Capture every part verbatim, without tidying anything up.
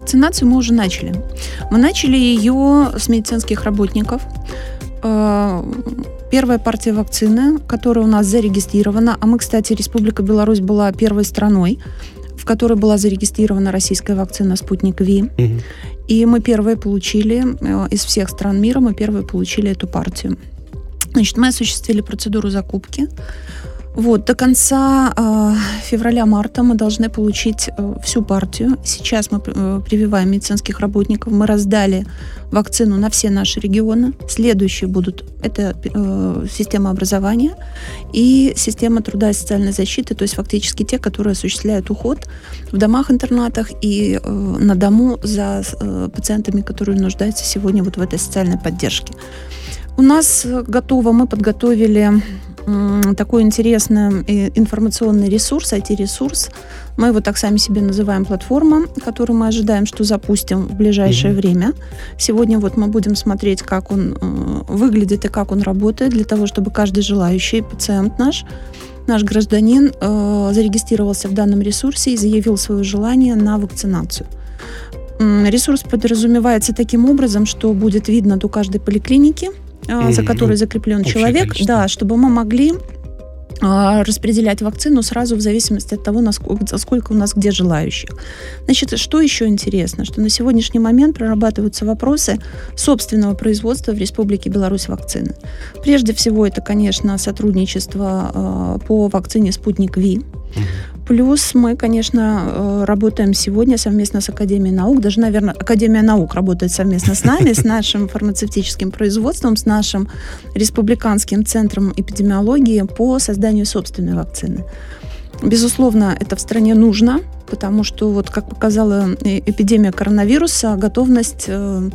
Вакцинацию мы уже начали. Мы начали ее с медицинских работников. Первая партия вакцины, которая у нас зарегистрирована, а мы, кстати, Республика Беларусь была первой страной, в которой была зарегистрирована российская вакцина «Спутник Ви». Угу. И мы первые получили, из всех стран мира, мы первые получили эту партию. Значит, мы осуществили процедуру закупки. Вот, до конца э, февраля-марта мы должны получить э, всю партию. Сейчас мы э, прививаем медицинских работников. Мы раздали вакцину на все наши регионы. Следующие будут это э, система образования и система труда и социальной защиты, то есть фактически те, которые осуществляют уход в домах-интернатах и э, на дому за э, пациентами, которые нуждаются сегодня вот в этой социальной поддержке. У нас готово, мы подготовили такой интересный информационный ресурс, ай ти-ресурс. Мы его так сами себе называем платформа, которую мы ожидаем, что запустим в ближайшее mm-hmm. время. Сегодня вот мы будем смотреть, как он э, выглядит и как он работает, для того, чтобы каждый желающий пациент наш, наш гражданин э, зарегистрировался в данном ресурсе и заявил свое желание на вакцинацию. Ресурс подразумевается таким образом, что будет видно до каждой поликлиники, mm-hmm. за которой закреплен Общее человек, количество. Да, чтобы мы могли а, распределять вакцину сразу в зависимости от того, насколько, сколько у нас где желающих. Значит, что еще интересно, что на сегодняшний момент прорабатываются вопросы собственного производства в Республике Беларусь вакцины. Прежде всего, это, конечно, сотрудничество а, по вакцине «Спутник Ви». Плюс мы, конечно, работаем сегодня совместно с Академией наук, даже, наверное, Академия наук работает совместно с нами, с нашим фармацевтическим производством, с нашим республиканским центром эпидемиологии по созданию собственной вакцины. Безусловно, это в стране нужно, потому что, вот, как показала эпидемия коронавируса, готовность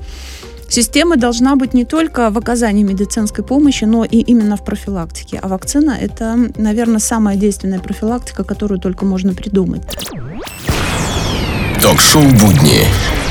система должна быть не только в оказании медицинской помощи, но и именно в профилактике. А вакцина – это, наверное, самая действенная профилактика, которую только можно придумать. Ток-шоу «Будни».